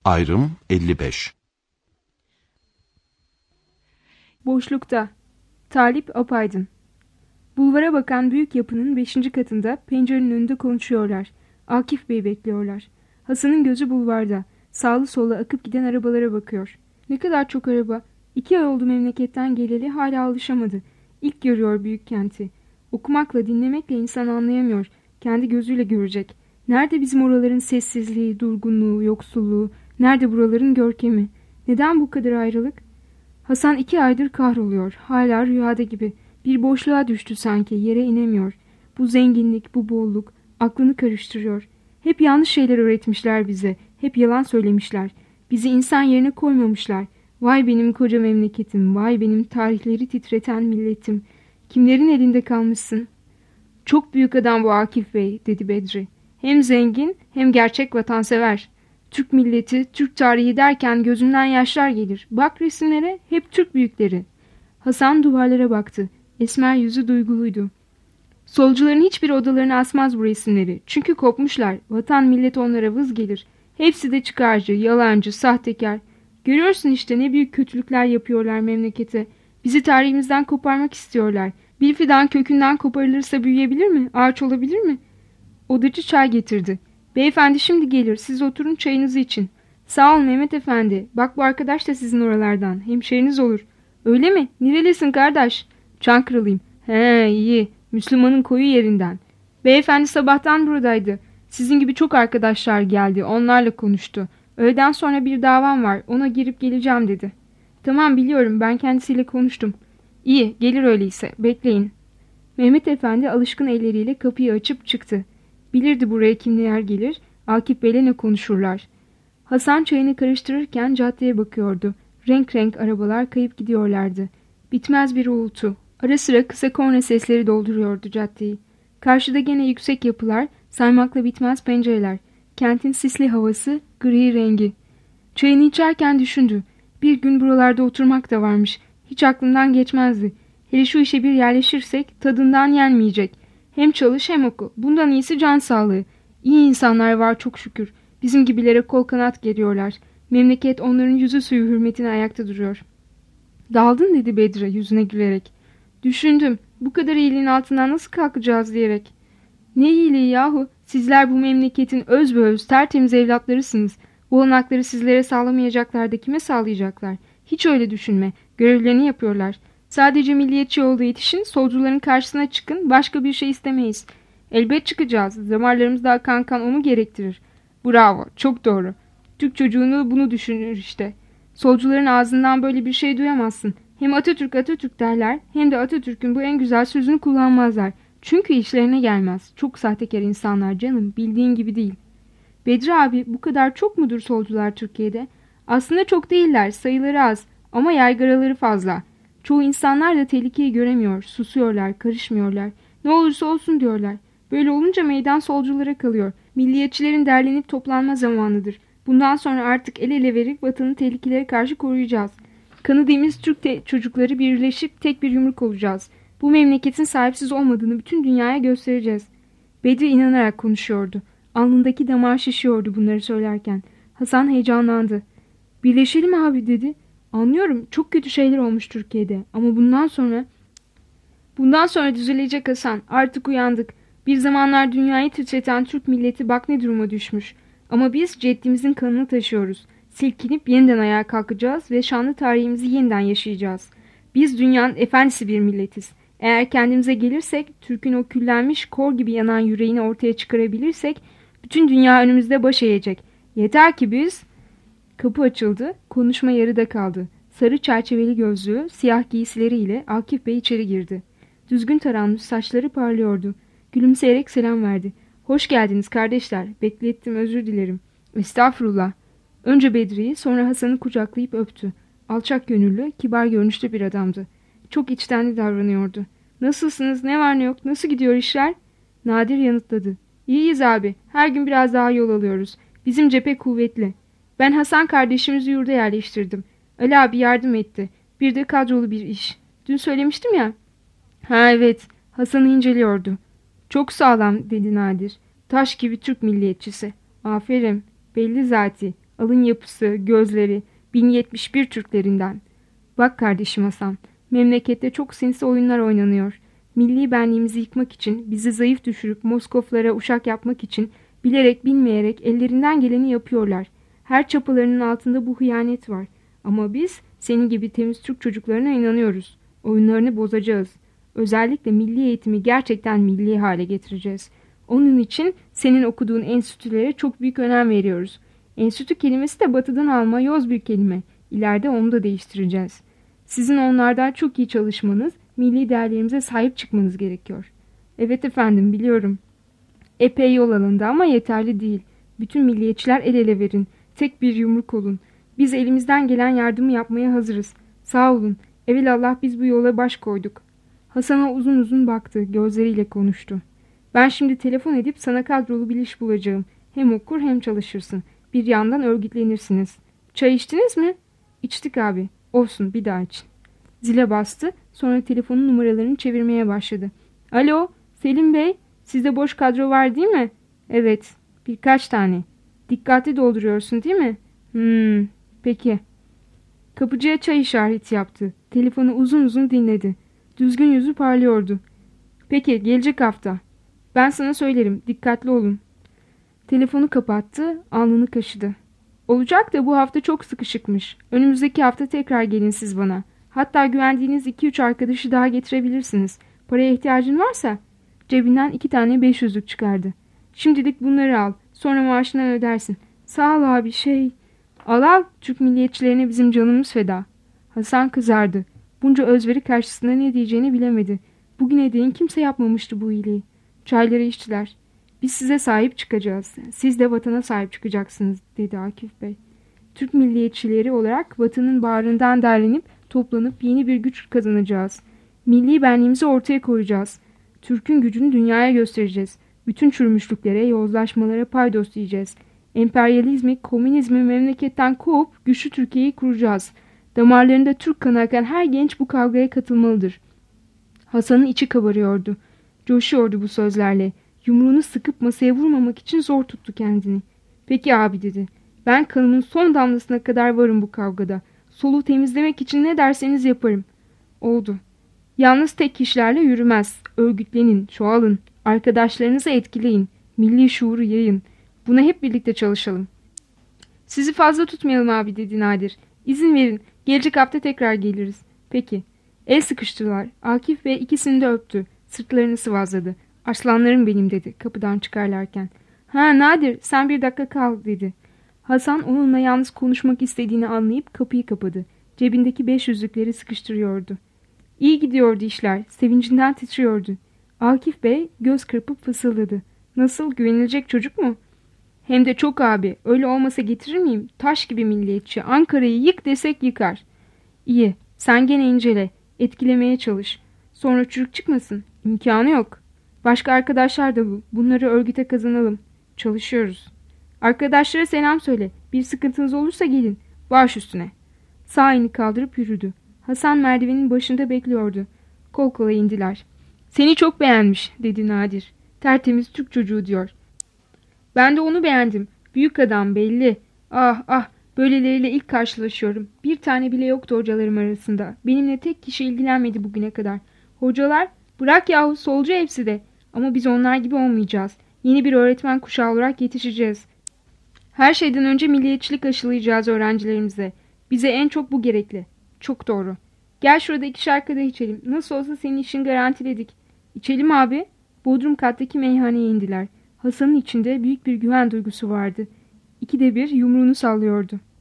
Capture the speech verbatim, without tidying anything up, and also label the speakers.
Speaker 1: Ayrım elli beş.
Speaker 2: Boşlukta. Talip Apaydın. Bulvara bakan büyük yapının beşinci katında pencerenin önünde konuşuyorlar. Akif Bey bekliyorlar. Hasan'ın gözü bulvarda. Sağlı sola akıp giden arabalara bakıyor. Ne kadar çok araba. İki ay oldu memleketten geleli, hala alışamadı. İlk görüyor büyük kenti. Okumakla dinlemekle insan anlayamıyor. Kendi gözüyle görecek. Nerede bizim oraların sessizliği, durgunluğu, yoksulluğu? Nerede buraların görkemi? Neden bu kadar ayrılık? Hasan iki aydır kahroluyor. Hala rüyada gibi. Bir boşluğa düştü sanki. Yere inemiyor. Bu zenginlik, bu bolluk aklını karıştırıyor. Hep yanlış şeyler öğretmişler bize. Hep yalan söylemişler. Bizi insan yerine koymamışlar. Vay benim koca memleketim. Vay benim tarihleri titreten milletim. Kimlerin elinde kalmışsın? Çok büyük adam bu Akif Bey, dedi Bedri. Hem zengin hem gerçek vatansever. Türk milleti, Türk tarihi derken gözünden yaşlar gelir. Bak resimlere, hep Türk büyükleri. Hasan duvarlara baktı. Esmer yüzü duyguluydu. Solcuların hiçbir odalarına asmaz bu resimleri. Çünkü kopmuşlar. Vatan millet onlara vız gelir. Hepsi de çıkarcı, yalancı, sahtekar. Görüyorsun işte ne büyük kötülükler yapıyorlar memlekete. Bizi tarihimizden koparmak istiyorlar. Bir fidan kökünden koparılırsa büyüyebilir mi? Ağaç olabilir mi? Odacı çay getirdi. Beyefendi şimdi gelir. Siz oturun çayınızı için. Sağ ol Mehmet Efendi. Bak bu arkadaş da sizin oralardan. Hemşeriniz olur. Öyle mi? Nerelisin kardeş? Çankırılıyım. He iyi. Müslümanın koyu yerinden. Beyefendi sabahtan buradaydı. Sizin gibi çok arkadaşlar geldi. Onlarla konuştu. Öğleden sonra bir davam var. Ona girip geleceğim dedi. Tamam biliyorum. Ben kendisiyle konuştum. İyi. Gelir öyleyse. Bekleyin. Mehmet Efendi alışkın elleriyle kapıyı açıp çıktı. Bilirdi buraya kimler gelir. Akif Bey'le ne konuşurlar. Hasan çayını karıştırırken caddeye bakıyordu. Renk renk arabalar kayıp gidiyorlardı. Bitmez bir uğultu. Ara sıra kısa korna sesleri dolduruyordu caddeyi. Karşıda gene yüksek yapılar, saymakla bitmez pencereler. Kentin sisli havası, gri rengi. Çayını içerken düşündü. Bir gün buralarda oturmak da varmış. Hiç aklından geçmezdi. Hele şu işe bir yerleşirsek tadından yenmeyecek. Hem çalış hem oku. Bundan iyisi can sağlığı. İyi insanlar var çok şükür. Bizim gibilere kol kanat geriyorlar. Memleket onların yüzü suyu hürmetine ayakta duruyor. Daldın dedi Bedri yüzüne gülerek. Düşündüm. Bu kadar iyiliğin altından nasıl kalkacağız diyerek. Ne iyiliği yahu. Sizler bu memleketin öz be öz tertemiz evlatlarısınız. Bu olanakları sizlere sağlamayacaklar da kime sağlayacaklar? Hiç öyle düşünme. Görevlerini yapıyorlar. Sadece milliyetçi yolda yetişin, solcuların karşısına çıkın, başka bir şey istemeyiz. Elbet çıkacağız. Damarlarımız daha kan kan onu gerektirir. Bravo, çok doğru. Türk çocuğunu bunu düşünür işte. Solcuların ağzından böyle bir şey duyamazsın. Hem Atatürk Atatürk derler, hem de Atatürk'ün bu en güzel sözünü kullanmazlar. Çünkü işlerine gelmez. Çok sahtekar insanlar canım, bildiğin gibi değil. Bedri abi, bu kadar çok mudur solcular Türkiye'de? Aslında çok değiller, sayıları az ama yaygaraları fazla. Çoğu insanlar da tehlikeyi göremiyor, susuyorlar, karışmıyorlar. Ne olursa olsun diyorlar. Böyle olunca meydan solculara kalıyor. Milliyetçilerin derlenip toplanma zamanıdır. Bundan sonra artık el ele verip vatanı tehlikelere karşı koruyacağız. Kanadımız Türk çocukları birleşip tek bir yumruk olacağız. Bu memleketin sahipsiz olmadığını bütün dünyaya göstereceğiz. Bedri inanarak konuşuyordu. Alnındaki damar şişiyordu bunları söylerken. Hasan heyecanlandı. Birleşelim abi dedi. Anlıyorum çok kötü şeyler olmuş Türkiye'de ama bundan sonra... Bundan sonra düzelecek Hasan. Artık uyandık. Bir zamanlar dünyayı titreten Türk milleti bak ne duruma düşmüş. Ama biz ceddimizin kanını taşıyoruz. Silkinip yeniden ayağa kalkacağız ve şanlı tarihimizi yeniden yaşayacağız. Biz dünyanın efendisi bir milletiz. Eğer kendimize gelirsek, Türk'ün o küllenmiş kor gibi yanan yüreğini ortaya çıkarabilirsek, bütün dünya önümüzde baş eğecek. Yeter ki biz... Kapı açıldı, konuşma yarıda kaldı. Sarı çerçeveli gözlüğü, siyah giysileriyle Akif Bey içeri girdi. Düzgün taranmış saçları parlıyordu. Gülümseyerek selam verdi. Hoş geldiniz kardeşler. Beklettim, özür dilerim. Estağfurullah. Önce Bedri'yi, sonra Hasan'ı kucaklayıp öptü. Alçak gönüllü, kibar görünüşlü bir adamdı. Çok içtenli davranıyordu. Nasılsınız, ne var ne yok, nasıl gidiyor işler? Nadir yanıtladı. İyiyiz abi, her gün biraz daha yol alıyoruz. Bizim cephe kuvvetli. Ben Hasan kardeşimizi yurda yerleştirdim. Ali abi yardım etti. Bir de kadrolu bir iş. Dün söylemiştim ya. Ha evet, Hasan'ı inceliyordu. Çok sağlam dedi Nadir. Taş gibi Türk milliyetçisi. Aferin, belli zati. Alın yapısı, gözleri, bin yetmiş bir Türklerinden. Bak kardeşim Hasan, memlekette çok sinsi oyunlar oynanıyor. Milli benliğimizi yıkmak için, bizi zayıf düşürüp Moskoflara uşak yapmak için bilerek bilmeyerek ellerinden geleni yapıyorlar. Her çapalarının altında bu hıyanet var. Ama biz senin gibi temiz Türk çocuklarına inanıyoruz. Oyunlarını bozacağız. Özellikle milli eğitimi gerçekten milli hale getireceğiz. Onun için senin okuduğun enstitülere çok büyük önem veriyoruz. Enstitü kelimesi de batıdan alma yoz bir kelime. İleride onu da değiştireceğiz. Sizin onlardan çok iyi çalışmanız, milli değerlerimize sahip çıkmanız gerekiyor. Evet efendim, biliyorum. Epey yol alındı ama yeterli değil. Bütün milliyetçiler el ele verin. Tek bir yumruk olun. Biz elimizden gelen yardımı yapmaya hazırız. Sağ olun. Evelallah biz bu yola baş koyduk. Hasan'a uzun uzun baktı. Gözleriyle konuştu. Ben şimdi telefon edip sana kadrolu bir iş bulacağım. Hem okur hem çalışırsın. Bir yandan örgütlenirsiniz. Çay içtiniz mi? İçtik abi. Olsun, bir daha için. Zile bastı. Sonra telefonun numaralarını çevirmeye başladı. Alo, Selim Bey. Sizde boş kadro var değil mi? Evet. Birkaç tane. Dikkatli dolduruyorsun değil mi? Hmm, peki. Kapıcıya çay işareti yaptı. Telefonu uzun uzun dinledi. Düzgün yüzü parlıyordu. Peki, gelecek hafta. Ben sana söylerim. Dikkatli olun. Telefonu kapattı. Alnını kaşıdı. Olacak da bu hafta çok sıkışıkmış. Önümüzdeki hafta tekrar gelin siz bana. Hatta güvendiğiniz iki üç arkadaşı daha getirebilirsiniz. Paraya ihtiyacın varsa. Cebinden iki tane beş yüzlük çıkardı. Şimdilik bunları al. Sonra maaşından ödersin. Sağ ol abi şey. Al al. Türk milliyetçilerine bizim canımız feda. Hasan kızardı. Bunca özveri karşısında ne diyeceğini bilemedi. Bugüne değin kimse yapmamıştı bu iyiliği. Çayları içtiler. Biz size sahip çıkacağız. Siz de vatana sahip çıkacaksınız dedi Akif Bey. Türk milliyetçileri olarak vatanın bağrından derlenip toplanıp yeni bir güç kazanacağız. Milli benliğimizi ortaya koyacağız. Türk'ün gücünü dünyaya göstereceğiz. Bütün çürümüşlüklere, yozlaşmalara paydos diyeceğiz. Emperyalizmi, komünizmi memleketten kovup güçlü Türkiye'yi kuracağız. Damarlarında Türk kanı akan her genç bu kavgaya katılmalıdır. Hasan'ın içi kabarıyordu. Coşuyordu bu sözlerle. Yumruğunu sıkıp masaya vurmamak için zor tuttu kendini. Peki abi dedi. Ben kanımın son damlasına kadar varım bu kavgada. Soluğu temizlemek için ne derseniz yaparım. Oldu. Yalnız tek kişilerle yürümez. Örgütlenin, çoğalın. Arkadaşlarınızı etkileyin. Milli şuuru yayın. Buna hep birlikte çalışalım. Sizi fazla tutmayalım abi dedi Nadir. İzin verin. Gelecek hafta tekrar geliriz. Peki. El sıkıştılar. Akif Bey ikisini de öptü. Sırtlarını sıvazladı. Aslanlarım benim dedi kapıdan çıkarlarken. Ha Nadir sen bir dakika kal dedi. Hasan onunla yalnız konuşmak istediğini anlayıp kapıyı kapadı. Cebindeki beş yüzlükleri sıkıştırıyordu. İyi gidiyordu işler. Sevincinden titriyordu. Akif Bey göz kırpıp fısıldadı. Nasıl, güvenilecek çocuk mu? Hem de çok abi. Öyle olmasa getirir miyim? Taş gibi milliyetçi. Ankara'yı yık desek yıkar. İyi. Sen gene incele. Etkilemeye çalış. Sonra çürük çıkmasın. İmkanı yok. Başka arkadaşlar da bu. Bunları örgüte kazanalım. Çalışıyoruz. Arkadaşlara selam söyle. Bir sıkıntınız olursa gelin. Baş üstüne. Sağ elini kaldırıp yürüdü. Hasan merdivenin başında bekliyordu. Kol kola indiler. Seni çok beğenmiş dedi Nadir. Tertemiz Türk çocuğu diyor. Ben de onu beğendim. Büyük adam belli. Ah ah böyleleriyle ilk karşılaşıyorum. Bir tane bile yoktu hocalarım arasında. Benimle tek kişi ilgilenmedi bugüne kadar. Hocalar bırak yahu solcu hepsi de. Ama biz onlar gibi olmayacağız. Yeni bir öğretmen kuşağı olarak yetişeceğiz. Her şeyden önce milliyetçilik aşılayacağız öğrencilerimize. Bize en çok bu gerekli. Çok doğru. Gel şurada ikişer kadeh içelim. Nasıl olsa senin işin garantiledik. İçelim abi. Bodrum kattaki meyhaneye indiler. Hasan'ın içinde büyük bir güven duygusu vardı. İkide bir yumruğunu sallıyordu.